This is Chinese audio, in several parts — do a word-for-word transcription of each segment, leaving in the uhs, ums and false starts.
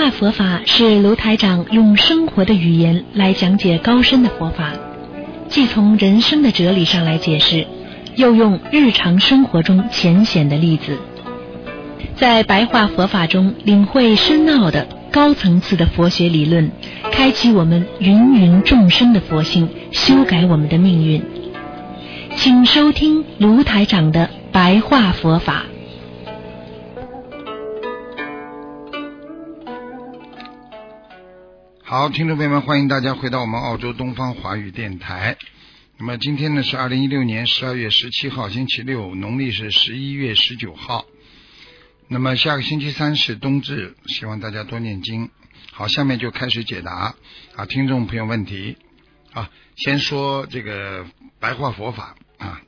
话佛法是卢台长用生活的语言来讲解高深的佛法，既从人生的哲理上来解释，又用日常生活中浅显的例子，在白话佛法中领会深奥的高层次的佛学理论，开启我们芸芸众生的佛性，修改我们的命运。请收听卢台长的白话佛法。 好，听众朋友们，欢迎大家回到我们澳洲东方华语电台。那么今天呢是二零一六年十二月十七号星期六，农历是十一月十九号。那么下个星期三是冬至，希望大家多念经。好，下面就开始解答啊听众朋友问题。啊，先说这个白话佛法啊。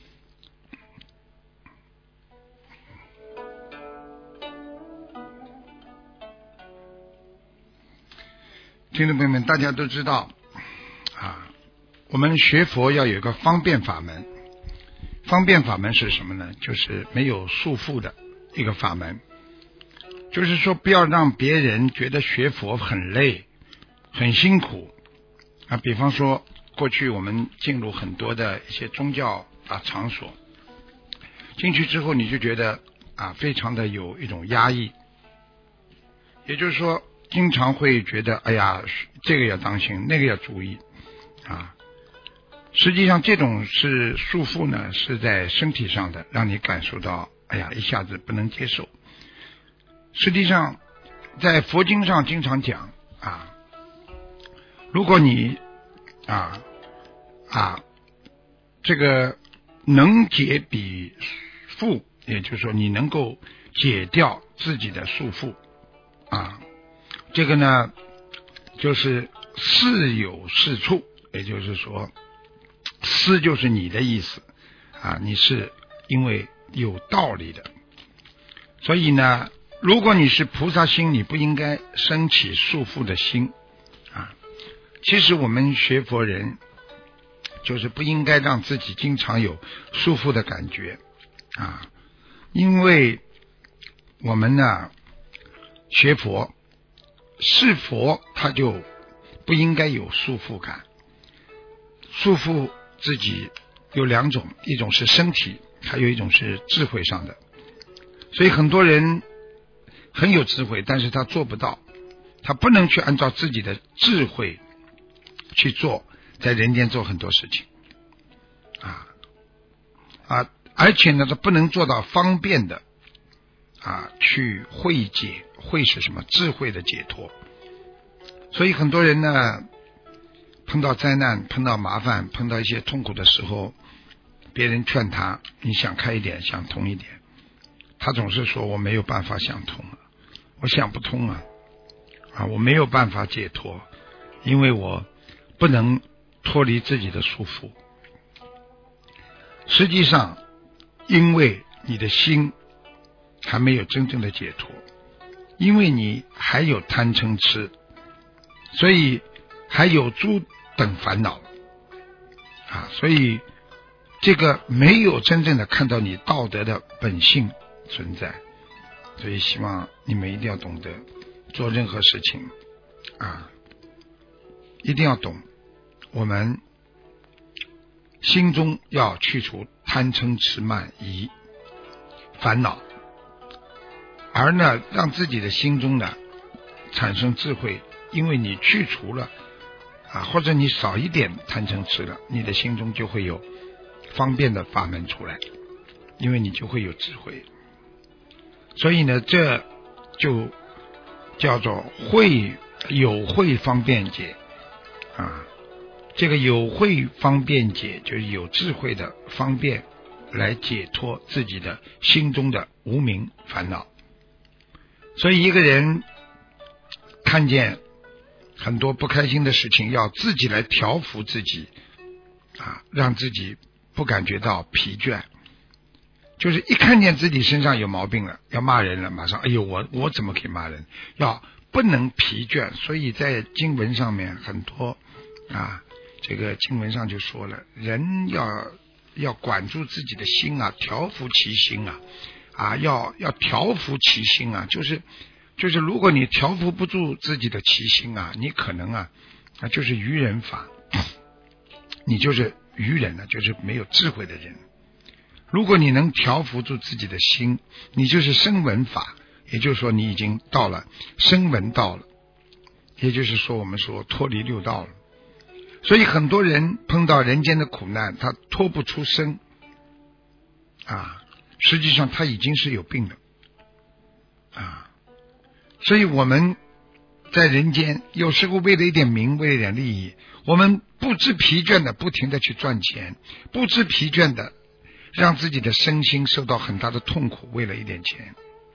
听众朋友们，大家都知道啊，我们学佛要有一个方便法门。方便法门是什么呢？就是没有束缚的一个法门。就是说，不要让别人觉得学佛很累、很辛苦啊。比方说，过去我们进入很多的一些宗教啊场所，进去之后你就觉得啊，非常的有一种压抑。也就是说，经常会觉得，哎呀，这个要当心，那个要注意啊。实际上，这种是束缚呢，是在身体上的，让你感受到，哎呀，一下子不能接受。实际上，在佛经上经常讲啊，如果你啊啊这个能解彼缚，也就是说，你能够解掉自己的束缚啊。这个呢，就是事有事处，也就是说，思就是你的意思啊，你是因为有道理的，所以呢，如果你是菩萨心，你不应该升起束缚的心啊。其实我们学佛人，就是不应该让自己经常有束缚的感觉啊，因为我们呢学佛。是佛他就不应该有束缚感。束缚自己有两种，一种是身体，还有一种是智慧上的。所以很多人很有智慧，但是他做不到，他不能去按照自己的智慧去做，在人间做很多事情啊啊，而且呢，他不能做到方便的啊去慧解。慧是什么？智慧的解脱。所以很多人呢，碰到灾难、碰到麻烦、碰到一些痛苦的时候，别人劝他，你想开一点，想通一点，他总是说我没有办法想通了，我想不通啊，啊，我没有办法解脱，因为我不能脱离自己的束缚。实际上，因为你的心还没有真正的解脱。因为你还有贪嗔痴，所以还有诸等烦恼啊，所以这个没有真正的看到你道德的本性存在。所以希望你们一定要懂得做任何事情啊，一定要懂，我们心中要去除贪嗔痴慢疑烦恼。而呢，让自己的心中呢产生智慧，因为你去除了啊，或者你少一点贪嗔痴了，你的心中就会有方便的法门出来，因为你就会有智慧。所以呢，这就叫做慧有慧方便解啊。这个有慧方便解，就是有智慧的方便来解脱自己的心中的无明烦恼。所以一个人看见很多不开心的事情，要自己来调服自己啊，让自己不感觉到疲倦。就是一看见自己身上有毛病了，要骂人了，马上哎呦，我我怎么可以骂人？要不能疲倦。所以在经文上面很多啊，这个经文上就说了，人要要管住自己的心啊，调服其心啊。啊，要要调服其心啊，就是就是如果你调伏不住自己的奇心啊，你可能啊啊就是愚人法，你就是愚人了，就是没有智慧的人。如果你能调伏住自己的心，你就是声闻法，也就是说你已经到了声闻道了，也就是说我们说脱离六道了。所以很多人碰到人间的苦难，他脱不出声啊，实际上他已经是有病的啊。所以我们在人间有时候为了一点名，为了一点利益，我们不知疲倦的不停的去赚钱，不知疲倦的让自己的身心受到很大的痛苦，为了一点钱。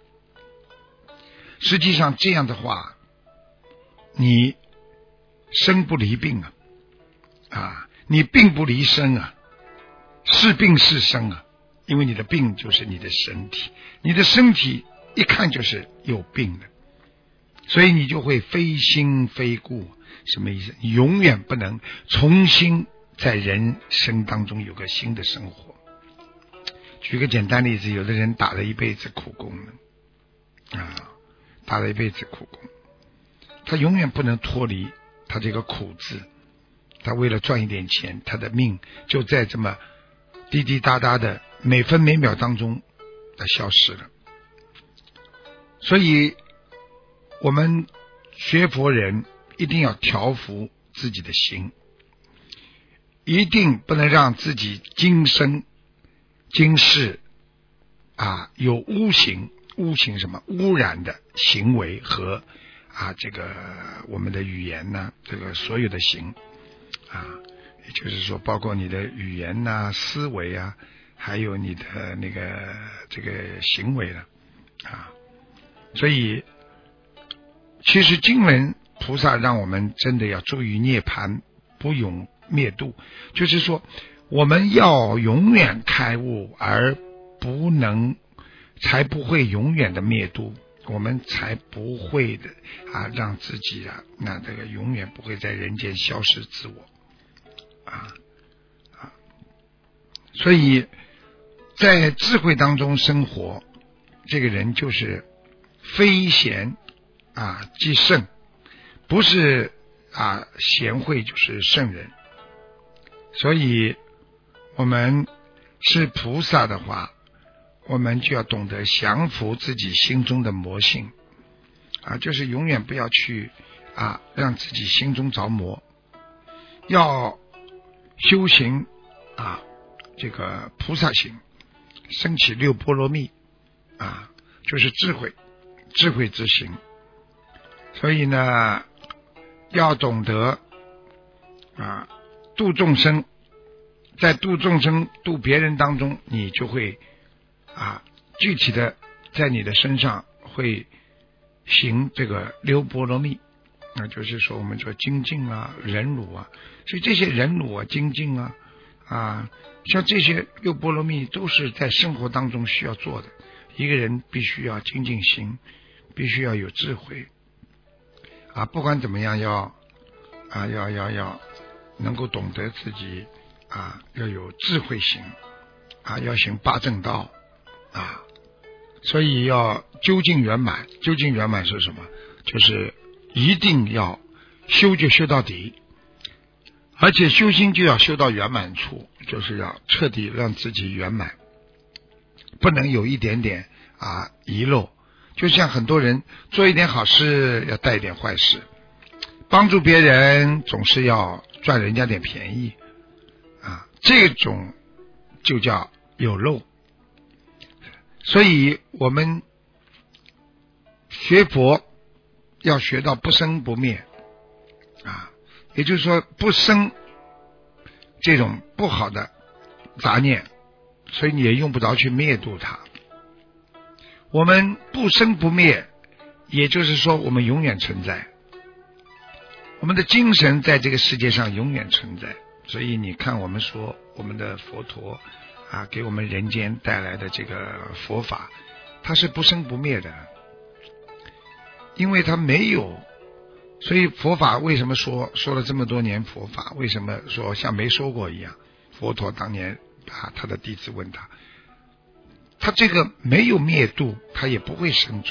实际上这样的话，你生不离病啊啊，你病不离生啊，是病是生啊，因为你的病就是你的身体，你的身体一看就是有病的，所以你就会非心非故。什么意思？你永远不能重新在人生当中有个新的生活。举个简单例子，有的人打了一辈子苦工啊，打了一辈子苦工，他永远不能脱离他这个苦字，他为了赚一点钱，他的命就在这么滴滴答答的每分每秒当中的消失了。所以我们学佛人一定要调伏自己的心，一定不能让自己今生今世啊有污行，污行什么污染的行为和啊这个我们的语言呢，这个所有的行啊，也就是说包括你的语言呐、思维啊，还有你的那个这个行为了啊。所以其实经文菩萨让我们真的要注意涅槃，不永灭度，就是说我们要永远开悟，而不能才不会永远的灭度，我们才不会的啊让自己啊那这个永远不会在人间消失自我啊啊。所以在智慧当中生活，这个人就是非贤啊即圣，不是啊贤惠就是圣人。所以我们是菩萨的话，我们就要懂得降服自己心中的魔性啊，就是永远不要去啊让自己心中着魔，要修行啊这个菩萨行，升起六波罗蜜啊，就是智慧智慧之行。所以呢要懂得啊度众生，在度众生度别人当中，你就会啊具体的在你的身上会行这个六波罗蜜，那就是说我们说精进啊忍辱啊，所以这些忍辱啊精进啊啊像这些六波罗蜜都是在生活当中需要做的。一个人必须要精进心，必须要有智慧啊，不管怎么样要啊要要要能够懂得自己啊要有智慧心啊，要行八正道啊，所以要究竟圆满。究竟圆满是什么？就是一定要修就修到底，而且修心就要修到圆满处，就是要彻底让自己圆满，不能有一点点啊遗漏。就像很多人做一点好事要带一点坏事，帮助别人总是要赚人家点便宜啊，这种就叫有漏。所以我们学佛要学到不生不灭啊，也就是说不生这种不好的杂念，所以你也用不着去灭度它。我们不生不灭，也就是说我们永远存在，我们的精神在这个世界上永远存在。所以你看我们说我们的佛陀啊，给我们人间带来的这个佛法，它是不生不灭的，因为它没有。所以佛法为什么说说了这么多年佛法，为什么说像没说过一样？佛陀当年啊，他的弟子问他，他这个没有灭度，他也不会生出，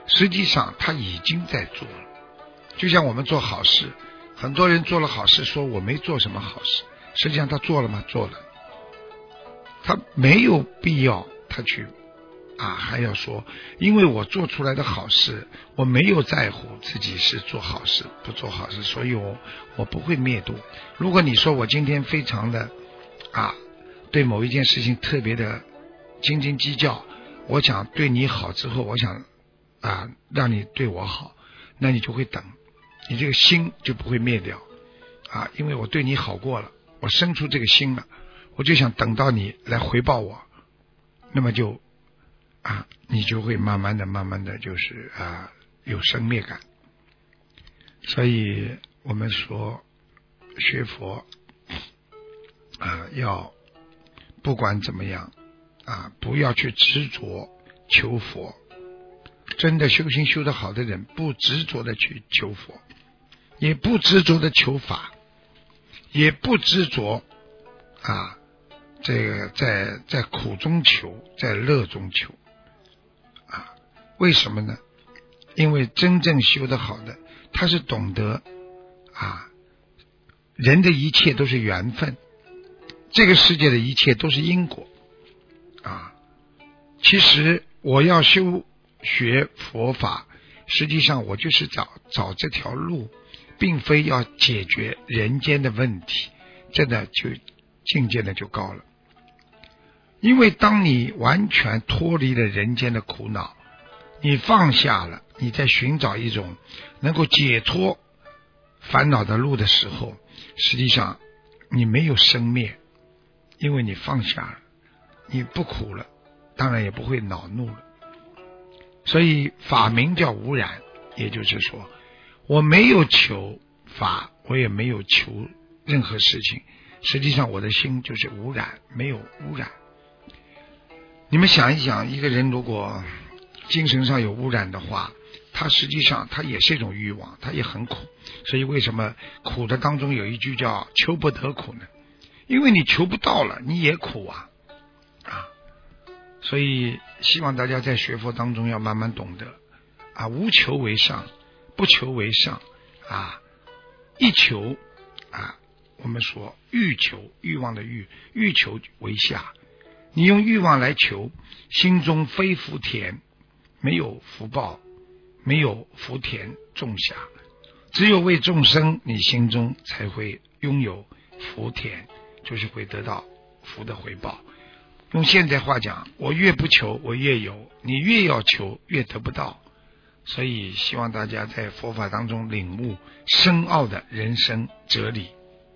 实际上他已经在做了。就像我们做好事，很多人做了好事说我没做什么好事，实际上他做了吗？做了。他没有必要他去啊还要说因为我做出来的好事，我没有在乎自己是做好事不做好事，所以我我不会灭度。如果你说我今天非常的啊对某一件事情特别的斤斤计较，我想对你好之后，我想啊让你对我好，那你就会等，你这个心就不会灭掉啊，因为我对你好过了，我生出这个心了，我就想等到你来回报我，那么就啊你就会慢慢的慢慢的就是啊有生灭感。所以我们说学佛啊要不管怎么样啊不要去执着求佛。真的修行修得好的人不执着的去求佛，也不执着的求法，也不执着啊这个在在苦中求，在乐中求啊。为什么呢？因为真正修得好的他是懂得啊人的一切都是缘分，这个世界的一切都是因果啊。其实我要修学佛法，实际上我就是找找这条路，并非要解决人间的问题，真的就境界的就高了。因为当你完全脱离了人间的苦恼，你放下了，你在寻找一种能够解脱烦恼的路的时候，实际上你没有生灭，因为你放下了，你不苦了，当然也不会恼怒了。所以法名叫无染，也就是说我没有求法，我也没有求任何事情，实际上我的心就是无染，没有污染。你们想一想，一个人如果精神上有污染的话，他实际上他也是一种欲望，他也很苦。所以为什么苦的当中有一句叫求不得苦呢？因为你求不到了，你也苦啊啊！所以希望大家在学佛当中要慢慢懂得啊，无求为上，不求为上啊，一求啊，我们说欲求，欲望的欲，欲求为下。你用欲望来求，心中非福田，没有福报，没有福田种下，只有为众生，你心中才会拥有福田，就是会得到福的回报。用现在话讲，我越不求我越有，你越要求越得不到。所以希望大家在佛法当中领悟深奥的人生哲理。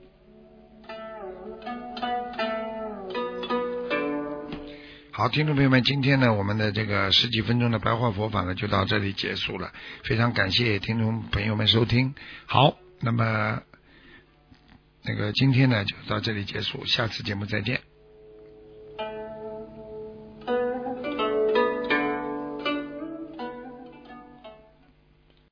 好，听众朋友们，今天呢我们的这个十几分钟的白话佛法呢就到这里结束了，非常感谢听众朋友们收听。好，那么那个今天呢就到这里结束，下次节目再见。